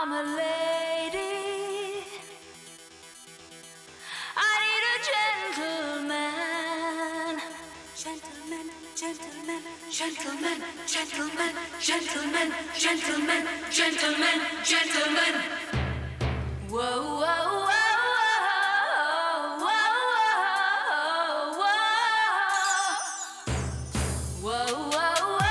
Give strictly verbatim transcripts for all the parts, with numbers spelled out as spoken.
I'm a lady. I need a gentleman. Gentleman, gentleman, gentleman, gentleman, gentleman, gentleman, gentleman, gentleman. Whoa, whoa, whoa, whoa, whoa, whoa, whoa, whoa.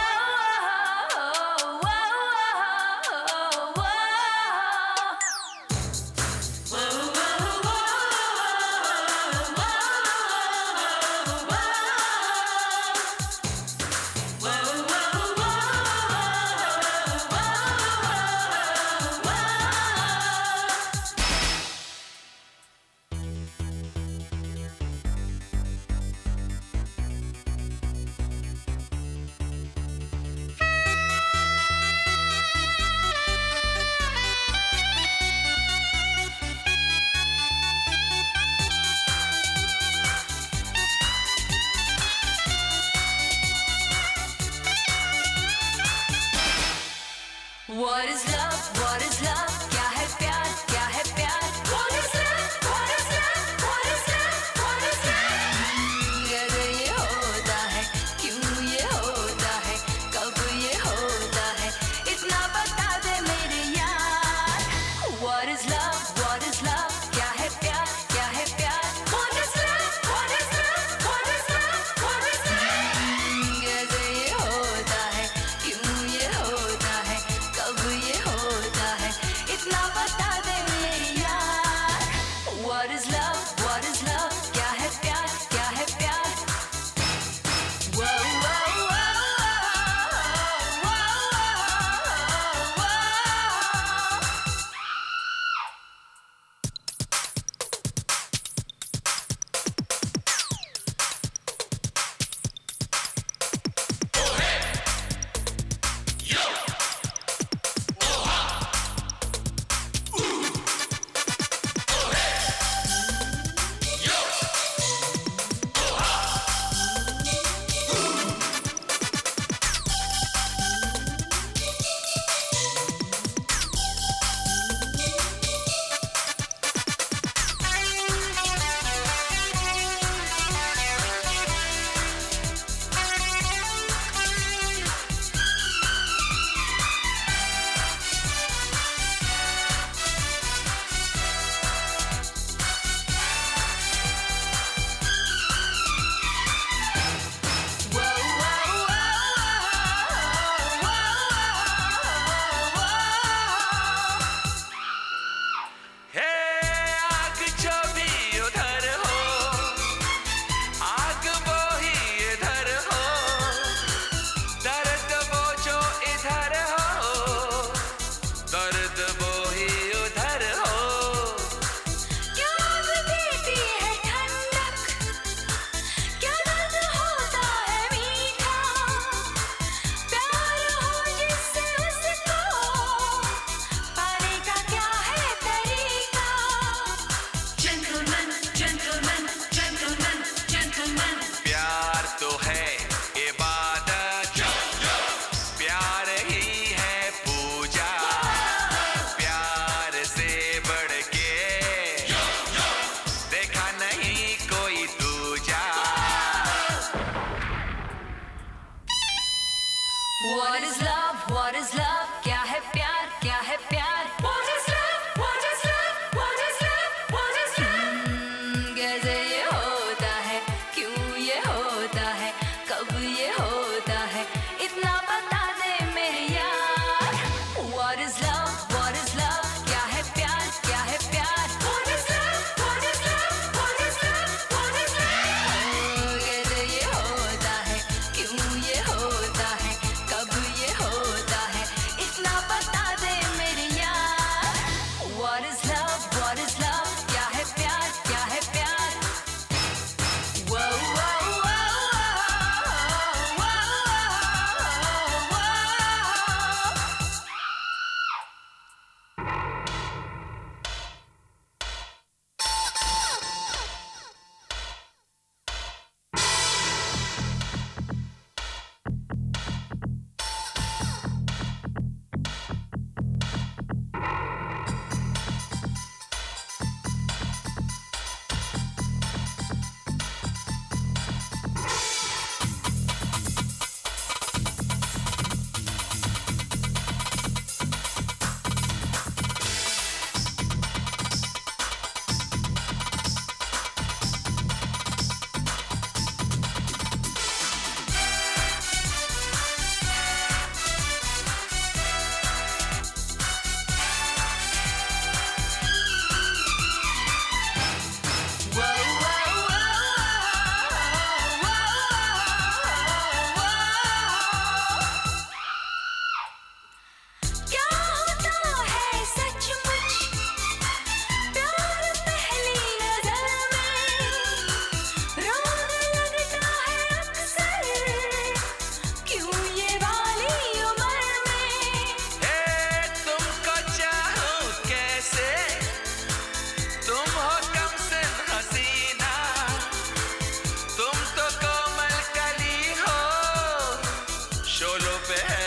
What is love? What is love? क्या है प्यार? क्या है प्यार? What is love? What is love? What is love? What is love? कैसे ये होता है? क्यों ये होता है? कब ये होता है? इतना बता दे मेरे यार. What is love? What is love? क्या है प्यार? क्या है प्यार? What is love? What is love? What is love? What is love? कैसे ये होता है? क्यों ये होता है? कब ये होता है? इतना बता दे मेरे यार. What is love? What is love? क्या है प्यार? क्या है प्यार? Whoa, whoa, whoa, whoa, whoa, What is love? What is love? क्या है प्यार? क्या है प्यार? What is love? What is love? What is love? What is love? कैसे ये होता है? क्यों ये होता है? कब ये होता है? इतना बता दे मेरे यार. What is love? What is love? क्या है प्यार? क्या है प्यार? What is love? What is love? What is love? What is love? कैसे ये होता है? क्यों ये होता है? कब ये होता है? दोनों पे है